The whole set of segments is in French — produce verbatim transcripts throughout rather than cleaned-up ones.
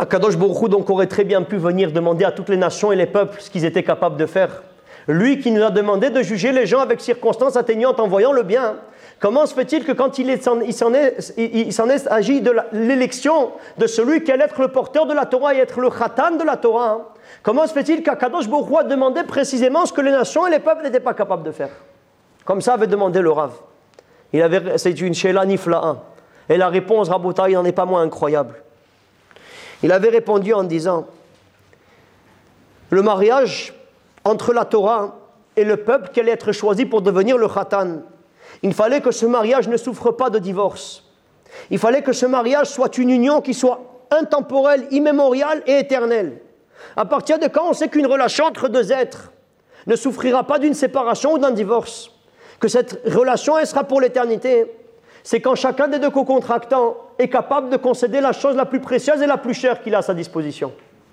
Akadosh Baruch Hu donc aurait très bien pu venir demander à toutes les nations et les peuples ce qu'ils étaient capables de faire. Lui qui nous a demandé de juger les gens avec circonstances atteignantes en voyant le bien. Comment se fait-il que quand il, est, il s'en est, il, il s'en est agi de la, l'élection de celui qui allait être le porteur de la Torah et être le khatan de la Torah, hein, comment se fait-il qu'Akadosh Baruch Hu a demandé précisément ce que les nations et les peuples n'étaient pas capables de faire? Comme ça avait demandé le Rav. Il avait, c'est une Sheila Nifla'a. Et la réponse, Rabotai, n'en est pas moins incroyable. Il avait répondu en disant, le mariage entre la Torah et le peuple qui allait être choisi pour devenir le khatan, il fallait que ce mariage ne souffre pas de divorce. Il fallait que ce mariage soit une union qui soit intemporelle, immémoriale et éternelle. À partir de quand on sait qu'une relation entre deux êtres ne souffrira pas d'une séparation ou d'un divorce, que cette relation elle sera pour l'éternité, c'est quand chacun des deux co-contractants est capable de concéder la chose la plus précieuse et la plus chère qu'il a à sa disposition.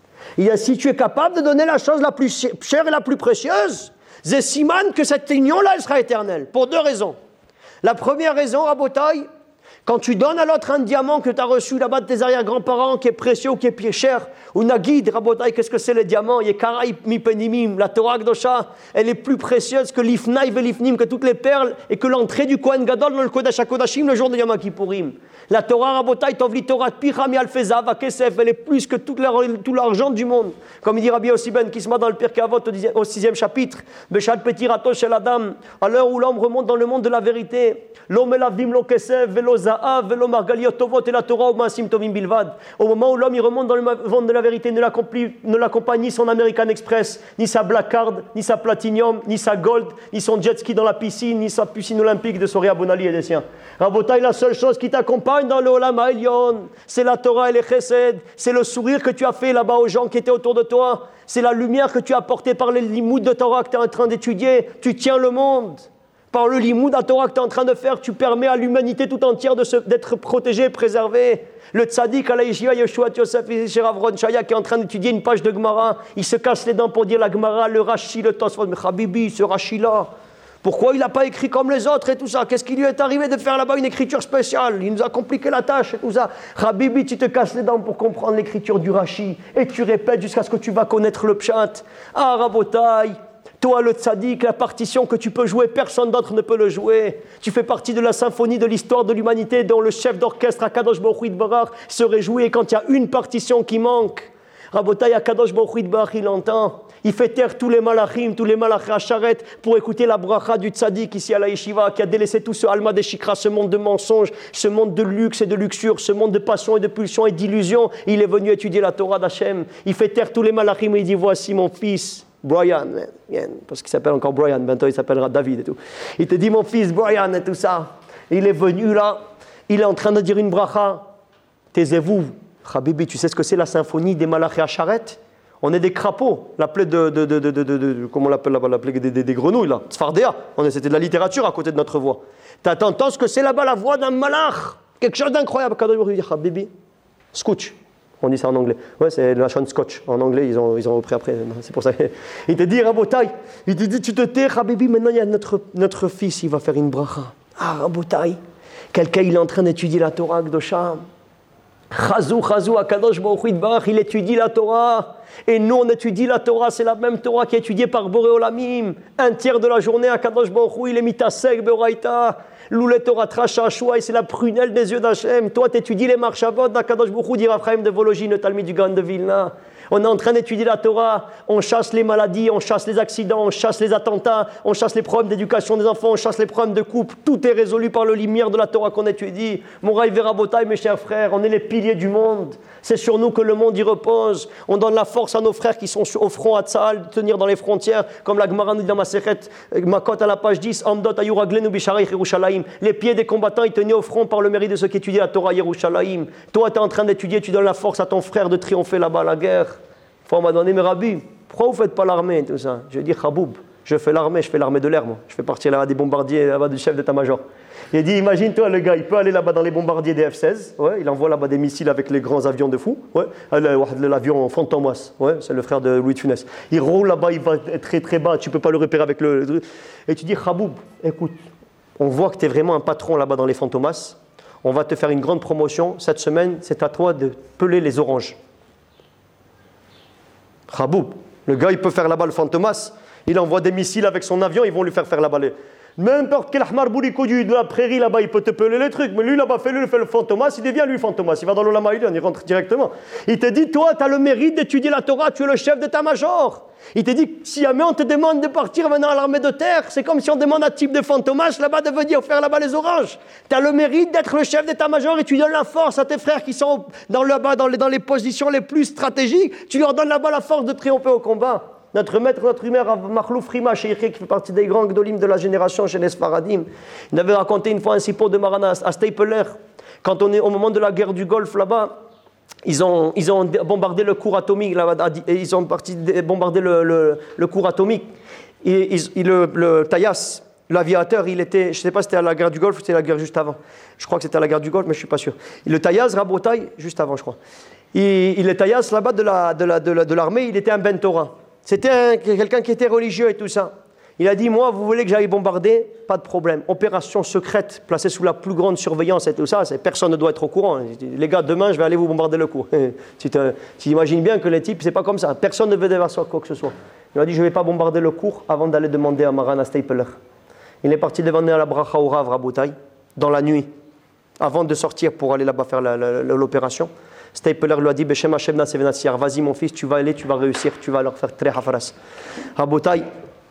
Et si tu es capable de donner la chose la plus chère et la plus précieuse, c'est siman que cette union-là elle sera éternelle, pour deux raisons. La première raison, Rabotai, quand tu donnes à l'autre un diamant que tu as reçu là-bas de tes arrière-grands-parents, qui est précieux ou qui est cher, ou Nagid, Rabotai, qu'est-ce que c'est le diamant? Yekaraï mipenimim, la Torah Kdosha, elle est plus précieuse que l'ifnaï velifnim, que toutes les perles, et que l'entrée du Kohen Gadol dans le Kodesh HaKodashim le jour de Yom Kippourim. La Torah Rabotai, tovli Torah picham yalfezav akesef, elle est plus que tout l'argent du monde. Comme il dit Rabbi Yossi ben Kisma dans le Pirkei Avot au sixième chapitre, Beshal petirato shel adam, à l'heure où l'homme remonte dans le monde de la vérité, l'homme elavdim lo kesef velo za'av velo margaliot tovot et la Torah ou maasim tovim bilvad. Au moment où l'homme il remonte dans le monde de la vérité, ne l'accompagne ni son American Express, ni sa Black Card, ni sa Platinum, ni sa Gold, ni son jet ski dans la piscine, ni sa piscine olympique de Soria Bonali et des siens. Rabotai, la seule chose qui t'accompagne dans le Olam Ha'elyon, c'est la Torah et les Chesed, c'est le sourire que tu as fait là-bas aux gens qui étaient autour de toi, c'est la lumière que tu as apportée par les limoud de Torah que tu es en train d'étudier, tu tiens le monde. Par le limoud de Torah que tu es en train de faire, tu permets à l'humanité tout entière de se, d'être protégée et préservée. Le tzaddik à la yeshiva Yeshua Yosef Rav Ron Shaya qui est en train d'étudier une page de Gemara, il se casse les dents pour dire la Gemara, le Rashi, le Tosfot, mais Habibi, ce Rashi-là, pourquoi il n'a pas écrit comme les autres et tout ça? Qu'est-ce qui lui est arrivé de faire là-bas une écriture spéciale? Il nous a compliqué la tâche et tout ça. Habibi, tu te casses les dents pour comprendre l'écriture du Rashi et tu répètes jusqu'à ce que tu vas connaître le pshat. Ah, Rabotai, toi le tzaddik, la partition que tu peux jouer, personne d'autre ne peut le jouer. Tu fais partie de la symphonie de l'histoire de l'humanité dont le chef d'orchestre Akadosh Baruch Hu Yitbarach se réjouit et quand il y a une partition qui manque, Rabotai, Akadosh Baruch Hu Yitbarach, il entend. Il fait taire tous les malachim, tous les malachim à charrette pour écouter la bracha du tzaddik ici à la yeshiva qui a délaissé tout ce alma des shikra, ce monde de mensonges, ce monde de luxe et de luxure, ce monde de passion et de pulsion et d'illusion. Il est venu étudier la Torah d'Hachem. Il fait taire tous les malachim et il dit voici mon fils Brian, parce qu'il s'appelle encore Brian, bientôt il s'appellera David et tout. Il te dit mon fils Brian et tout ça. Il est venu là, il est en train de dire une bracha. Taisez-vous, Habibi, tu sais ce que c'est la symphonie des malachim à charrette? On est des crapauds, la plaie de, de, de, de, de, de, de comment on l'appelle là-bas, la plaie des, des, des grenouilles là, Sfardéa. On est, c'était de la littérature à côté de notre voix. T'entends ce que c'est là-bas, la voix d'un malach, quelque chose d'incroyable. Habibi, scotch, on dit ça en anglais. Ouais, c'est la chaîne scotch. En anglais, ils ont, ils ont repris après. C'est pour ça. Il te dit, Rabotai, il te dit, tu te tais, Habibi, maintenant il y a notre, notre fils, il va faire une bracha. Ah, Rabotai, quelqu'un il est en train d'étudier la Torah Kdosha. Chazou, Chazou, Akadosh Baruch Hu Yitbarach, il étudie la Torah. Et nous, on étudie la Torah, c'est la même Torah qui est étudiée par Boré Olamim. Un tiers de la journée, Akadosh Baruch Hu, il est mitasek, beoraita. L'oulet Torah tracha choua, et c'est la prunelle des yeux d'Hachem. Toi, tu étudies les marchavot d'Akadosh Baruch Hu, dit Rav Chaim de Vologine, le Talmid du Gaon de Vilna. On est en train d'étudier la Torah, on chasse les maladies, on chasse les accidents, on chasse les attentats, on chasse les problèmes d'éducation des enfants, on chasse les problèmes de couple. Tout est résolu par le lumière de la Torah qu'on étudie. Moraï Verabotai, mes chers frères, on est les piliers du monde. C'est sur nous que le monde y repose. On donne la force à nos frères qui sont au front à Tzahal, de tenir dans les frontières, comme la Gemara nous dit dans ma Masechet Makot à la page dix, Amdot Ayuraglenu Bisharei Yerushalayim. Les pieds des combattants, ils tenaient au front par le mérite de ceux qui étudient la Torah Yerushalayim. Toi, tu es en train d'étudier, tu donnes la force à ton frère de triompher là-bas à la guerre. On m'a donné, mais Rabbi, pourquoi vous ne faites pas l'armée, tout ça? Je dis, Chaboub, je fais l'armée, je fais l'armée de l'air, moi. Je fais partie là-bas des bombardiers, là-bas du chef d'état-major. Il dit, imagine-toi, le gars, il peut aller là-bas dans les bombardiers des F seize, ouais, il envoie là-bas des missiles avec les grands avions de fou, ouais, l'avion Fantomas, ouais, c'est le frère de Louis de Funès. Il roule là-bas, il va être très très bas, tu ne peux pas le repérer avec le... Et tu dis, Chaboub, écoute, on voit que tu es vraiment un patron là-bas dans les Fantomas, on va te faire une grande promotion, cette semaine, c'est à toi de peler les oranges. Khaboub. Le gars, il peut faire là-bas le Fantomas. Il envoie des missiles avec son avion, ils vont lui faire faire là-bas les... N'importe quel ahmar bourrico de la prairie là-bas, il peut te peler les trucs. Mais lui là-bas, fais-le, fait le Fantomas, il devient lui Fantomas. Il va dans l'Olama Ilion, il rentre directement. Il te dit, toi, tu as le mérite d'étudier la Torah, tu es le chef d'état-major. Il te dit, si jamais on te demande de partir maintenant à l'armée de terre, c'est comme si on demande à un type de Fantomas là-bas de venir faire là-bas les oranges. Tu as le mérite d'être le chef d'état-major et tu donnes la force à tes frères qui sont dans, là-bas, dans, les, dans les positions les plus stratégiques. Tu leur donnes là-bas la force de triompher au combat. Notre maître, notre humeur, Makhlouf Rima, qui fait partie des grands gdolim de la génération chez les Sfaradim, il avait raconté une fois un sippo de Marana à Stapler. Quand on est au moment de la guerre du Golfe là-bas, ils ont, ils ont bombardé le cours atomique, là-bas, et ils ont parti bombarder le, le, le cours atomique. Et, et le, le Tayas, l'aviateur, il était, je ne sais pas si c'était à la guerre du Golfe ou c'était la guerre juste avant. Je crois que c'était à la guerre du Golfe, mais je ne suis pas sûr. Et le Tayas, Rabotaï, juste avant, je crois. Et, et le Tayas, là-bas, de, la, de, la, de, la, de l'armée, il était un Ben Torah. C'était quelqu'un qui était religieux et tout ça. Il a dit, moi, vous voulez que j'aille bombarder? Pas de problème. Opération secrète, placée sous la plus grande surveillance et tout ça, c'est, personne ne doit être au courant. Les gars, demain, je vais aller vous bombarder le coup. Tu, te, tu imagines bien que les types, c'est pas comme ça. Personne ne veut devoir faire quoi que ce soit. Il a dit, je ne vais pas bombarder le cours avant d'aller demander à Marana Stapler. Il est parti demander à la Bracha au Rav Rabotai, dans la nuit, avant de sortir pour aller là-bas faire la, la, la, l'opération. Stapler lui a dit, Beshem Hashem Nasevenatsiar, vas-y mon fils, tu vas aller, tu vas réussir, tu vas leur faire très hafaras. Rabotai,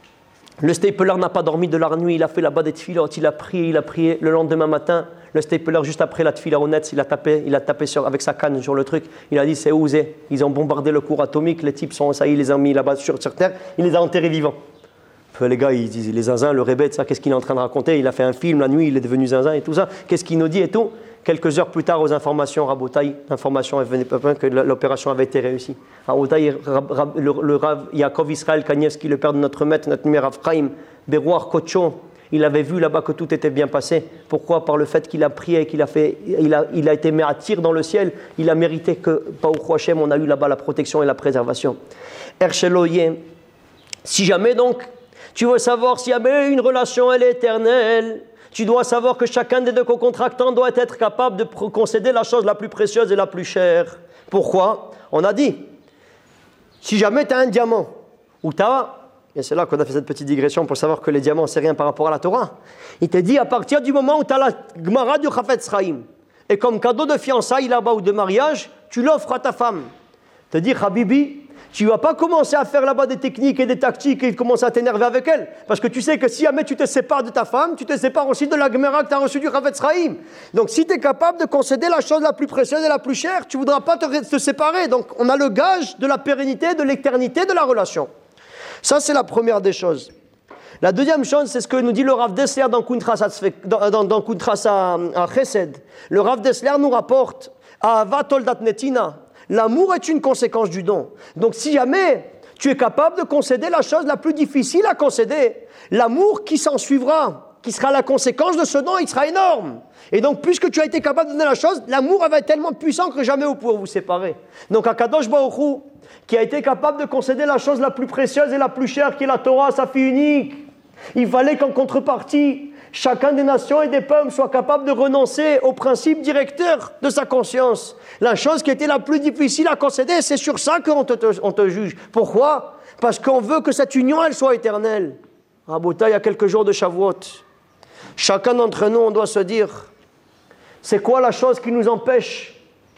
le Stapler n'a pas dormi de la nuit, il a fait là-bas des tefilot, il a prié, il a prié. Le lendemain matin, le Stapler, juste après la tefila honnête, il a tapé, il a tapé sur, avec sa canne sur le truc, il a dit, c'est osé. Ils ont bombardé le cours atomique, les types sont, ça y est, ils les ont mis là-bas sur, sur terre, il les a enterrés vivants. Les gars, ils disent, les zinzins, le rébête, ça, qu'est-ce qu'il est en train de raconter? Il a fait un film la nuit, il est devenu zinzin et tout ça. Qu'est-ce qu'il nous dit et tout? Quelques heures plus tard, aux informations Rabotaï, l'information est venue que l'opération avait été réussie. Rabotaï, le, le Rav Yaakov Israël Kanievski, le père de notre maître, notre mère Rav Chaim, Berouar Kocho, il avait vu là-bas que tout était bien passé. Pourquoi? Par le fait qu'il a prié, qu'il a fait, il a, il a été mis à tir dans le ciel. Il a mérité que, Baruch Hashem, on a eu là-bas la protection et la préservation. Ercheloye, si jamais donc, tu veux savoir si jamais une relation elle est éternelle, tu dois savoir que chacun des deux co-contractants doit être capable de concéder la chose la plus précieuse et la plus chère. Pourquoi? On a dit, si jamais tu as un diamant, ou tu as, et c'est là qu'on a fait cette petite digression pour savoir que les diamants, c'est rien par rapport à la Torah, il te dit à partir du moment où tu as la Gemara du Chafetz Chaim, et comme cadeau de fiançailles là-bas ou de mariage, tu l'offres à ta femme. Te dit, Habibi, tu ne vas pas commencer à faire là-bas des techniques et des tactiques et commencer à t'énerver avec elle. Parce que tu sais que si jamais tu te sépares de ta femme, tu te sépares aussi de la Gemara que tu as reçue du Chafetz Chaim. Donc si tu es capable de concéder la chose la plus précieuse et la plus chère, tu ne voudras pas te, te séparer. Donc on a le gage de la pérennité, de l'éternité de la relation. Ça, c'est la première des choses. La deuxième chose, c'est ce que nous dit le Rav Dessler dans Kuntras dans, dans, dans Kuntras à, à Chesed. Le Rav Dessler nous rapporte à Vatoldat Netina. L'amour est une conséquence du don. Donc si jamais tu es capable de concéder la chose la plus difficile à concéder, l'amour qui s'en suivra, qui sera la conséquence de ce don, il sera énorme. Et donc puisque tu as été capable de donner la chose, l'amour va être tellement puissant que jamais vous pourrez vous séparer. Donc Akadosh Baruch Hu, qui a été capable de concéder la chose la plus précieuse et la plus chère, qui est la Torah, sa fille unique, il fallait qu'en contrepartie, chacun des nations et des peuples soit capable de renoncer au principe directeur de sa conscience. La chose qui était la plus difficile à concéder, c'est sur ça qu'on te, te, on te juge. Pourquoi? Parce qu'on veut que cette union, elle soit éternelle. Rabota, il y a quelques jours de Shavuot. Chacun d'entre nous, on doit se dire, c'est quoi la chose qui nous empêche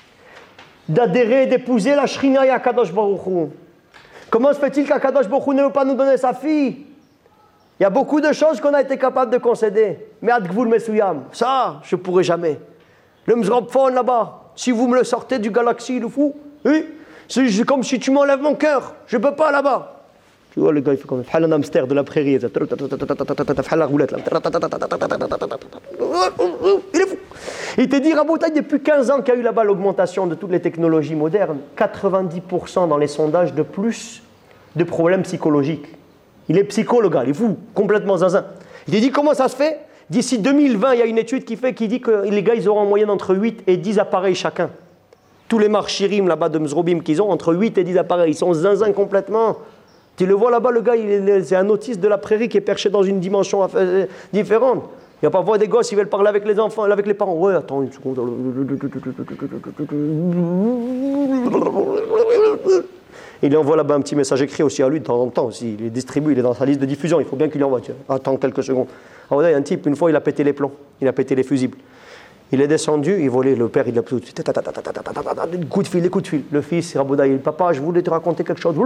d'adhérer, d'épouser la Shrina et Akadosh Baruch Hu? Comment se fait-il qu'Akadosh Baruch Hu ne veut pas nous donner sa fille? Il y a beaucoup de choses qu'on a été capable de concéder. Mais Adgvul Mesuyam, ça, je ne pourrai jamais. Le Mzrabfon là-bas, si vous me le sortez du galaxie, le fou, oui, c'est comme si tu m'enlèves mon cœur. Je ne peux pas là-bas. Tu vois, le gars, il fait comme un hamster de la prairie. Il la roulette là. Il est fou. Il te dit, Rabotaï, depuis quinze ans qu'il y a eu là-bas l'augmentation de toutes les technologies modernes, quatre-vingt-dix pour cent dans les sondages de plus de problèmes psychologiques. Il est psychologue, il est fou, complètement zinzin. Il dit comment ça se fait? D'ici deux mille vingt, il y a une étude qui fait qui dit que les gars, ils auront en moyenne entre huit et dix appareils chacun. Tous les marchirim là-bas de Mzrobim qu'ils ont, entre huit et dix appareils. Ils sont zinzin complètement. Tu le vois là-bas, le gars, il est, c'est un autiste de la prairie qui est perché dans une dimension différente. Il n'y a pas voir des gosses, ils veulent parler avec les enfants, avec les parents. Ouais, attends une seconde. Il envoie là-bas un petit message écrit aussi à lui de temps en temps. Aussi. Il les distribue, il est dans sa liste de diffusion. Il faut bien qu'il lui envoie. Tiens, attends quelques secondes. Ah ouais, il y a un type, une fois, il a pété les plombs. Il a pété les fusibles. Il est descendu, il volait. Le père, il a tout de suite. Des coups de fil, des coups de fil. Le fils, Rabouda, il dit papa, je voulais te raconter quelque chose.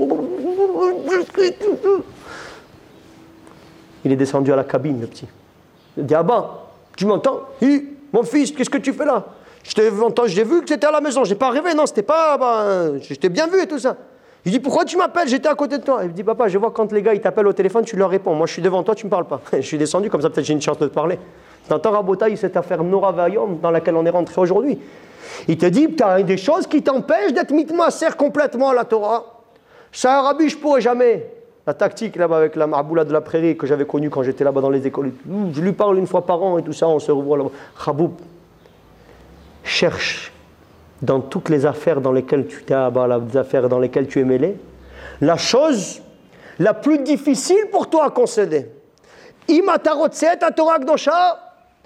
Il est descendu à la cabine, le petit. Il dit Abba, tu m'entends? Oui, mon fils, qu'est-ce que tu fais là? Je t'ai entendu, j'ai vu que c'était à la maison, j'ai pas rêvé, non, c'était pas. Bah, je t'ai bien vu et tout ça. Il dit pourquoi tu m'appelles? J'étais à côté de toi. Il me dit papa, je vois quand les gars ils t'appellent au téléphone, tu leur réponds. Moi je suis devant toi, tu me parles pas. Je suis descendu, comme ça peut-être j'ai une chance de te parler. T'entends Rabotaï, cette affaire Nora Vayom dans laquelle on est rentré aujourd'hui. Il te dit, tu as des choses qui t'empêchent d'être mitmaser complètement à la Torah. Ça, Rabbi, je pourrais jamais. La tactique là-bas avec la marboula de la prairie que j'avais connue quand j'étais là-bas dans les écoles. Je lui parle une fois par an et tout ça, on se revoit là-bas. Raboub, cherche dans toutes les affaires dans lesquelles tu t'es les affaires dans lesquelles tu es mêlé, la chose la plus difficile pour toi à concéder. Imatarotset à Torah Kdosha,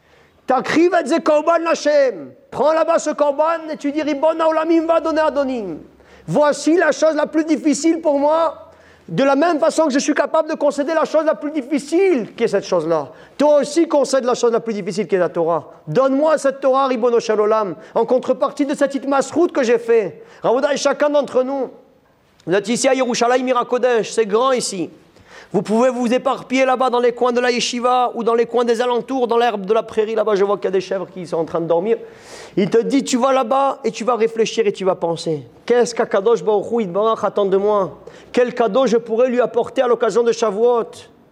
t'akriv et ze korban Hashem. Prends là-bas ce korban et tu dis Ribbon haolamim va donner Adonim. Voici la chose la plus difficile pour moi. De la même façon que je suis capable de concéder la chose la plus difficile qui est cette chose-là. Toi aussi concède la chose la plus difficile qui est la Torah. Donne-moi cette Torah, Ribono Shel Olam, en contrepartie de cette itmasrout que j'ai fait. Raouda et chacun d'entre nous, vous êtes ici à Yerushalayim Mirakodesh, c'est grand ici. Vous pouvez vous éparpiller là-bas dans les coins de la yeshiva ou dans les coins des alentours, dans l'herbe de la prairie. Là-bas, je vois qu'il y a des chèvres qui sont en train de dormir. Il te dit, tu vas là-bas et tu vas réfléchir et tu vas penser. Qu'est-ce qu'Akadosh Baruch Hu Yitbarach attend de moi? Quel cadeau je pourrais lui apporter à l'occasion de Shavuot?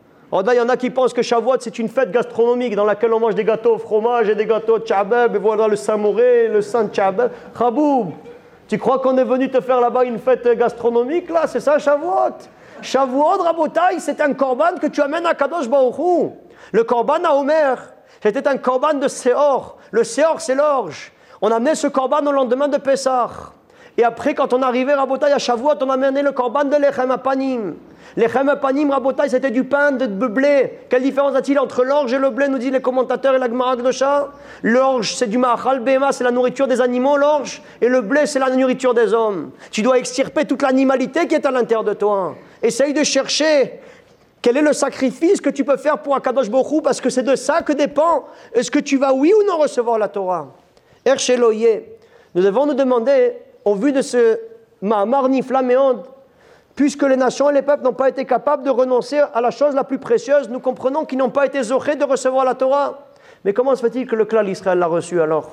Il y en a qui pensent que Shavuot, c'est une fête gastronomique dans laquelle on mange des gâteaux au fromage et des gâteaux de tchabeb. Et voilà le Saint-Moré, le Saint-Tchabeb. Chaboub, tu crois qu'on est venu te faire là-bas une fête gastronomique? Là, c'est ça Shavuot. Shavuot, Rabotai, c'est un korban que tu amènes à Kadosh Baruch Hu. Le korban à Omer, c'était un korban de Seor. Le Seor, c'est l'orge. On amenait ce korban au lendemain de Pessah. Et après, quand on arrivait, Rabotai, à Shavuot, on amenait le korban de Lechem Apanim. Lechem Apanim, Rabotai, c'était du pain de blé. Quelle différence a-t-il entre l'orge et le blé, nous disent les commentateurs et la Gemara Kdosha? L'orge, c'est du Ma'achal Behema, c'est la nourriture des animaux, l'orge. Et le blé, c'est la nourriture des hommes. Tu dois extirper toute l'animalité qui est à l'intérieur de toi. Essaye de chercher quel est le sacrifice que tu peux faire pour Akadosh Baruch Hu, parce que c'est de ça que dépend est-ce que tu vas oui ou non recevoir la Torah. Ercheloye, nous devons nous demander, au vu de ce Ma'amar Nifla Meod, puisque les nations et les peuples n'ont pas été capables de renoncer à la chose la plus précieuse, nous comprenons qu'ils n'ont pas été zorés de recevoir la Torah. Mais comment se fait-il que le clan d'Israël l'a reçu alors?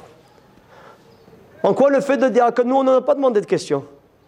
En quoi le fait de dire que nous, on n'en a pas demandé de questions?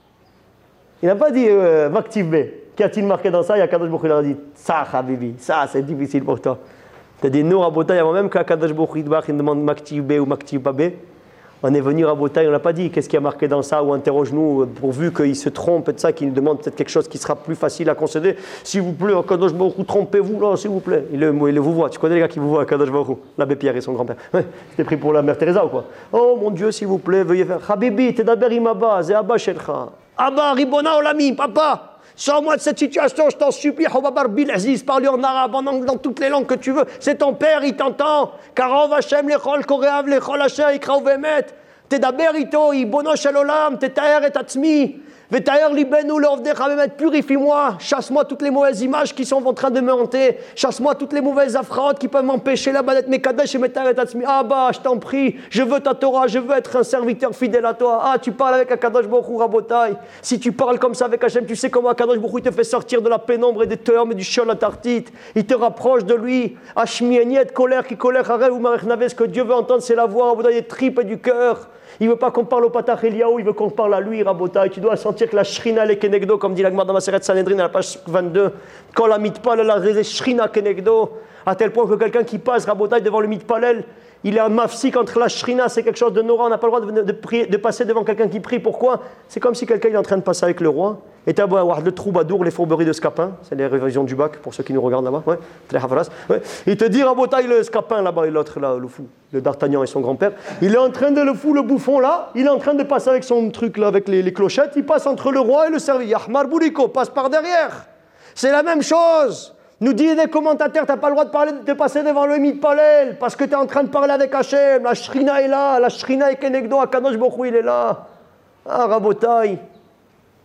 Il n'a pas dit euh, Maktiv B. Qu'a-t-il marqué dans ça? Il y a Kadosh Baruch Hu, il a dit ça, Habibi, ça, c'est difficile pour toi. Tu as dit nous, Rabotai, avant même qu'Akadosh Baruch Hu il demande Maktiv B ou Maktiv B. On est venu Rabotai, on n'a pas dit qu'est-ce qui a marqué dans ça ou interroge-nous pourvu qu'il se trompe et de ça, qu'il nous demande peut-être quelque chose qui sera plus facile à concéder. S'il vous plaît, Akadosh Baruch Hu, trompez-vous là, s'il vous plaît. Il le, il le vous voit. Tu connais les gars qui vous voient, Akadosh Baruch Hu, l'abbé Pierre et son grand-père. Ouais, c'était pris pour la mère Teresa ou quoi? Oh mon Dieu, s'il vous plaît, veuillez faire. Habibi, tedaber im Abba, ze Abba shelcha. Abba, Ribona Olami, papa, sors-moi de cette situation, je t'en supplie. Hobabar Bil Aziz, parle en arabe, en anglais, dans toutes les langues que tu veux. C'est ton père, il t'entend. Karov Hashem lechol koreav lechol Hashem ikrao vemet. Tedaber ito, ibono shel olam, tetaer et atzmi. Vetaer libenu leovdecha vemet, purifie-moi, chasse-moi toutes les mauvaises images qui sont en train de me hanter, chasse-moi toutes les mauvaises affrontes qui peuvent m'empêcher là-bas d'être mekadesh et metaer et atzmi. Ah bah, je t'en prie, je veux ta Torah, je veux être un serviteur fidèle à toi. Ah, tu parles avec Akadosh Baruch Hu, Rabotai. Si tu parles comme ça avec Hachem, tu sais comment Akadosh Baruch Hu te fait sortir de la pénombre et des teurs, mais du Sheol Atartit. Il te rapproche de lui. Hashmieniet, colère qui colère, arrête ou marechnavé, ce que Dieu veut entendre, c'est la voix, Rabotai, des tripes et du cœur. Il ne veut pas qu'on parle au Patach Eliaou, il veut qu'on parle à lui, Rabotai. Tu dois sentir que la Shrina le Kenegdo, comme dit la Gemara dans Maseret Sanhedrin à la page vingt-deux, quand la mitpal, la Shrina Kenegdo, à tel point que quelqu'un qui passe, Rabotai, devant le mitpalel, il est un mafsik entre la Shrina, c'est quelque chose de nora, on n'a pas le droit de, de, prier, de passer devant quelqu'un qui prie. Pourquoi? C'est comme si quelqu'un est en train de passer avec le roi, et tu as beau avoir le troubadour, les fourberies de Scapin, c'est les révisions du bac, pour ceux qui nous regardent là-bas, ouais, très havras, ouais. Il te dit, Rabotai, le Scapin là-bas, et l'autre là, le fou, le D'Artagnan et son grand-père, il est en train de le fou, le bouffon là, il est en train de passer avec son truc là, avec les, les clochettes, il passe entre le roi et le serviteur, Yahmar Bouliko, passe par derrière. C'est la même chose. Nous disent des commentateurs, tu n'as pas le droit de, parler, de passer devant le mitpalel parce que tu es en train de parler avec Hachem. La Shrina est là, la Shrina est Kenegdo, Akadosh Baruch Hu, il est là. Ah, Rabotai.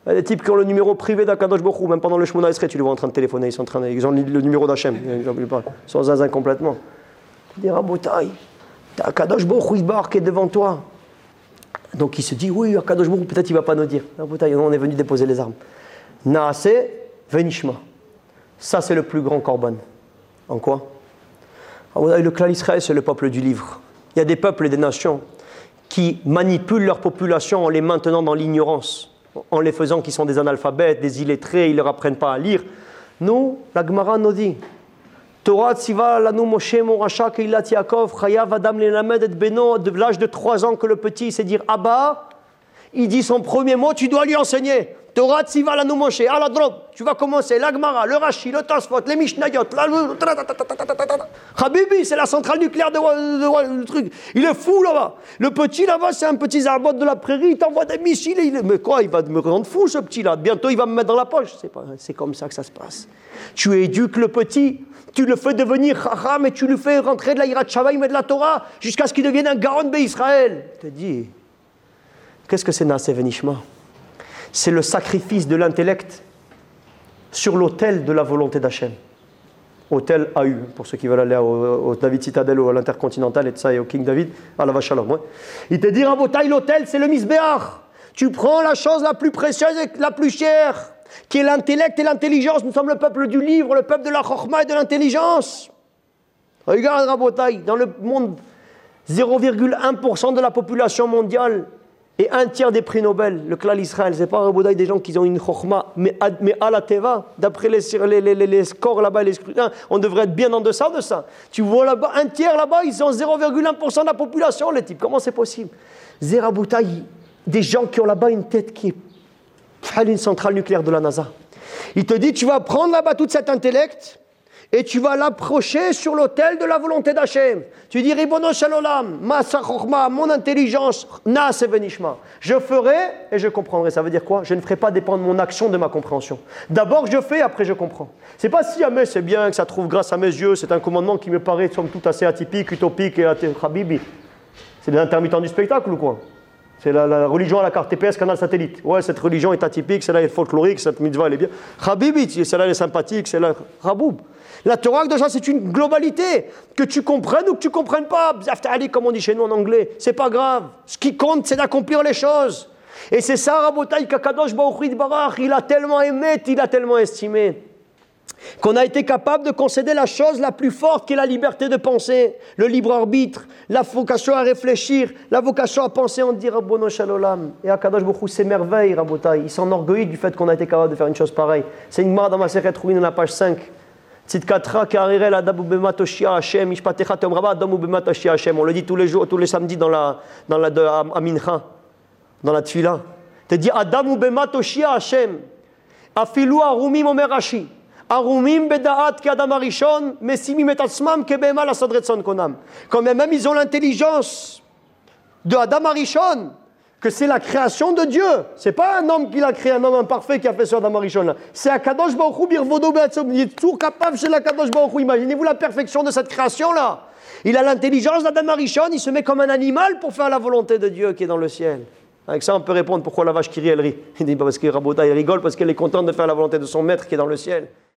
Il y a des types qui ont le numéro privé d'Akadosh Baruch Hu, même pendant le Shemona Esrei, tu les vois en train de téléphoner, ils sont en train de, ils ont le numéro d'Hachem, ils sont zinzin complètement. Tu dis, Rabotai, t'as Akadosh Baruch Hu Yisbarach qui est devant toi. Donc il se dit, oui, Akadosh Baruch Hu, peut-être il ne va pas nous dire. Rabotai, on est venu déposer les armes. Naase venishma. Ça, c'est le plus grand korban. En quoi? Le clan Israël, c'est le peuple du livre. Il y a des peuples et des nations qui manipulent leur population en les maintenant dans l'ignorance, en les faisant qu'ils sont des analphabètes, des illettrés, ils ne leur apprennent pas à lire. Nous, la Gemara nous dit, Torah tziva lanu Moshe Moracha Keilat Yaakov Chayav Adam Lelamed et Beno, de l'âge de trois ans que le petit sait dire Abba, il dit son premier mot, tu dois lui enseigner. Torah tziva lanu Moshe, à la drop, tu vas commencer, la Gemara, le Rashi, le Tosfot, les Mishnayot, la... Habibi, c'est la centrale nucléaire de, de, de, de truc. Il est fou là-bas. Le petit là-bas, c'est un petit zarbot de la prairie, il t'envoie des missiles. Il... Mais quoi, il va me rendre fou ce petit-là. Bientôt, il va me mettre dans la poche. C'est, pas... c'est comme ça que ça se passe. Tu éduques le petit, tu le fais devenir chacham et tu lui fais rentrer de la Yirat Shamaim et de la Torah jusqu'à ce qu'il devienne un Gaon Be-Israël. Je te dis, qu'est-ce que c'est Naase Venishma? C'est le sacrifice de l'intellect sur l'autel de la volonté d'Hachem. Hôtel A U, pour ceux qui veulent aller au, au David Citadel ou à l'Intercontinental et de ça et au King David, à la Vache à l'homme. Ouais. Il te dit, Rabotai, l'hôtel, c'est le Misbéach. Tu prends la chose la plus précieuse et la plus chère, qui est l'intellect et l'intelligence. Nous sommes le peuple du livre, le peuple de la Chokhma et de l'intelligence. Regarde, Rabotai, dans le monde, zéro virgule un pour cent de la population mondiale et un tiers des prix Nobel, le Klal Israël, c'est pas Rabotai des gens qui ont une Chokhma, mais à, mais à la Teva, d'après les, les, les, les scores là-bas, les scrutins, on devrait être bien en deçà de ça. Tu vois là-bas, un tiers là-bas, ils sont zéro virgule un pour cent de la population, les types. Comment c'est possible? Zeraboutaï, des gens qui ont là-bas une tête qui est une centrale nucléaire de la NASA. Il te dit, tu vas prendre là-bas tout cet intellect et tu vas l'approcher sur l'autel de la volonté d'Hachem. Tu dis, Ribono Shel Olam, ma sachochma, mon intelligence, Naase Venishma. Je ferai et je comprendrai. Ça veut dire quoi? Je ne ferai pas dépendre mon action de ma compréhension. D'abord je fais, après je comprends. C'est pas si jamais c'est bien que ça trouve grâce à mes yeux, c'est un commandement qui me paraît somme toute assez atypique, utopique et habibi. C'est des intermittents du spectacle ou quoi? C'est la, la religion à la carte T P S, canal satellite. Ouais, cette religion est atypique, celle-là est folklorique, cette mitzvah elle est bien. Habibi, celle-là elle est sympathique, celle-là Raboub. La Torah, déjà, c'est une globalité. Que tu comprennes ou que tu ne comprennes pas. Comme on dit chez nous en anglais, c'est pas grave. Ce qui compte, c'est d'accomplir les choses. Et c'est ça, Rabotai, qu'Akadosh Baruch Hu Yisbarach, il a tellement aimé, il a tellement estimé, qu'on a été capable de concéder la chose la plus forte qui est la liberté de penser, le libre arbitre, la vocation à réfléchir, la vocation à penser en dire Rabbono Shel Olam. Et Akadosh Baruch Hu s'émerveille, Rabotai. Il s'enorgueillit du fait qu'on a été capable de faire une chose pareille. C'est une Gemara dans ma Masechet Rouvin, à la page cinq. On le dit tous les jours, tous les samedis dans la, dans la, de, à, à Mincha, dans la Tfila. Tu dis Adam ou Bematoshia Hashem, Afilu Arumim Omer Rashi, Arumim Bedaat ki Adam Arishon, Mesimim et Atzmam ke Behema la Sadretson Konam. Quand même, ils ont l'intelligence de Adam Arishon, que c'est la création de Dieu. C'est pas un homme qui l'a créé, un homme imparfait qui a fait ce Adam Arishon là. C'est Akadosh Baruch Hu birvodo be'atzom. Il est tout capable chez l'Akadosh Baruch Hu. Imaginez-vous la perfection de cette création là. Il a l'intelligence d'Adam Arishon, il se met comme un animal pour faire la volonté de Dieu qui est dans le ciel. Avec ça, on peut répondre pourquoi la vache qui rit, elle rit. Il dit parce que Rabota, il rigole parce qu'elle est contente de faire la volonté de son maître qui est dans le ciel.